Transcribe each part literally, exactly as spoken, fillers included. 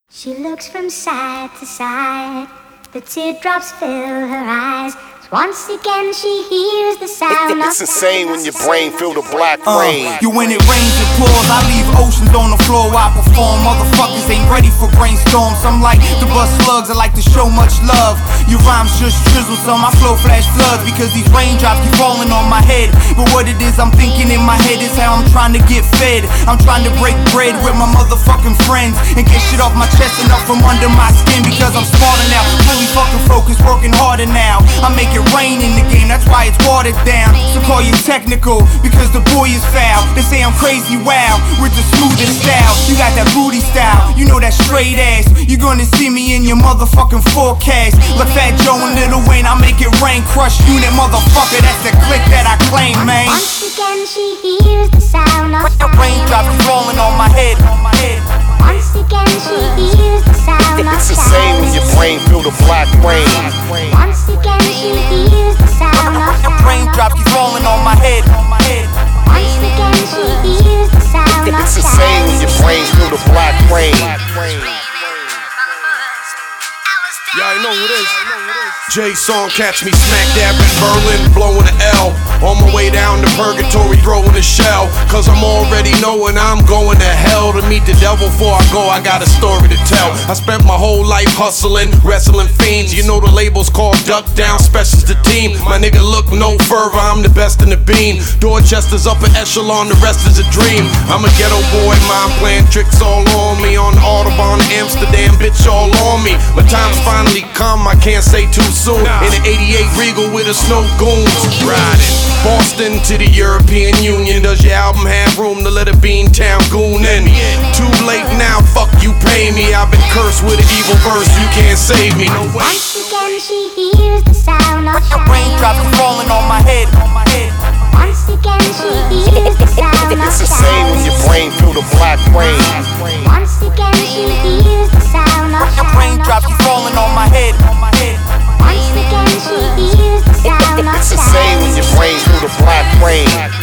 She looks from side to side, the teardrops fill her eyes. Once again she hears the sound. It's insane when your brain feel the black rain. Uh, you when it rains it pours, I leave oceans on the floor while I perform. Motherfuckers ain't ready for brainstorms. Some like to bust slugs, I like to show much love. Your rhymes just drizzle, so my flow flash floods because these raindrops keep falling on my head. But what it is I'm thinking in my head is how I'm trying to get fed. I'm trying to break bread with my motherfucking friends and get shit off my chest and up from under my skin because I'm smarter now, fully fucking focused, working harder now. I make it rain in the game, that's why it's watered down. So call you technical, because the boy is foul. They say I'm crazy, wow, with the smoothest style. You got that booty style, you know that straight ass. You're gonna see me in your motherfucking forecast. Like Fat Joe and Lil Wayne, I make it rain, crush unit, motherfucker. That's the click that I claim, man. Once again she hears the sound of raindrops falling on my head. Once again she hears the sound of It's insane when your brain feel the black rain. Once again she hears the sound of raindrops keep falling on my head. Once again she hears the sound of It's insane when your brain feel the black rain. Y'all know who this J-Song, catch me smack dab in Berlin, blowing the L. On my way down to purgatory, throwing a shell. Cause I'm already knowing I'm going to hell. To meet the devil before I go, I got a story to tell. I spent my whole life hustling, wrestling fiends. You know the label's called Duck Down, Specials the team. My nigga look no further, I'm the best in the bean. Dorchester's upper echelon, the rest is a dream. I'm a ghetto boy, mind playing tricks all on me. On the Autobahn, Amsterdam, bitch all on me. My time's finally come, I can't say too soon. In an eighty-eight Regal with a snow goons riding Boston to the European Union. Does your album have room to let a Beantown goon in? Too late now, fuck you pay me. I've been cursed with an evil verse, you can't save me. No way. Once again she hears the sound of raindrops falling on my head. Once again she hears the sound of It's insane when your brain feel the black rain. Once again she hears the sound of raindrops falling on my head. Once again she hears the sound of It's insane when your brain feel the black rain.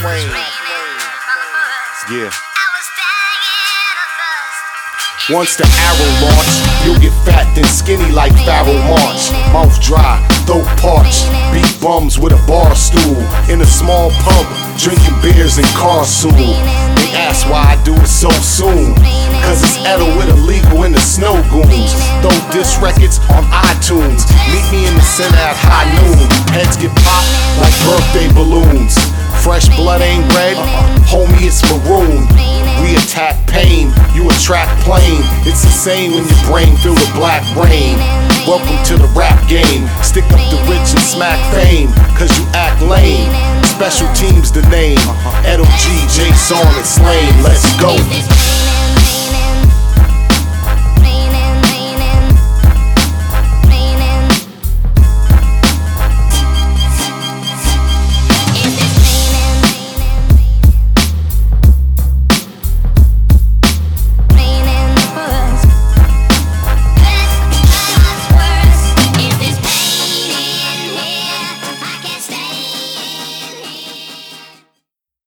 Yeah. Once the arrow launch, you'll get fat and skinny like Pharaoh March. Mouth dry, throat parched, beat bums with a bar stool. In a small pub, drinking beers and car soul. They ask why I do it so soon. Cause it's Edo with illegal in the snow goons. Throw disc records on iTunes. Meet me in the center at high noon. Heads get popped like birthday balloons. Fresh blood ain't red, homie it's maroon. We attack pain, you attract plain. It's insane when your brain feel the black rain. Welcome to the rap game. Stick up the rich and smack fame, cause you act lame. Special teams the name. Edo G, J-Song and Slain, let's go.